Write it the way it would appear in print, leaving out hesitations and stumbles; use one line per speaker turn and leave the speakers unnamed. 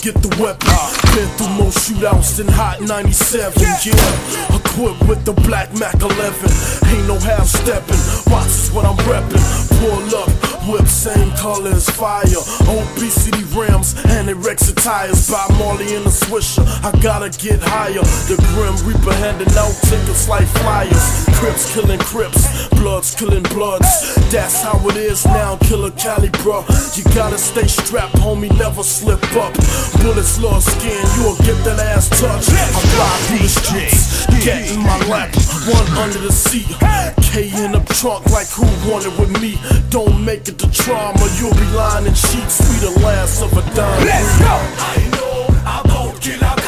get the weapon. Been through more shootouts than Hot 97, yeah. Equipped with the Black Mac 11. Ain't no half stepping, watch is what I'm reppin'. Pull up, whip same color as fire. Obesity rims and erection tires. By Marley in the Swisher, I gotta get higher. The Grim Reaper handing out tickets like flyers. Crips killing Crips, Bloods killing Bloods. That's how it is now, Killer Cali, bro. You gotta stay strapped, homie, never slip up. Bullets lost skin, you'll get that ass touched. I fly through the streets, get in my lap, one under the seat. K in the trunk like who wanted with me. Don't make it to trauma, you'll be lying in sheets. We the last of a dime.
Let's go! I know I won't kill a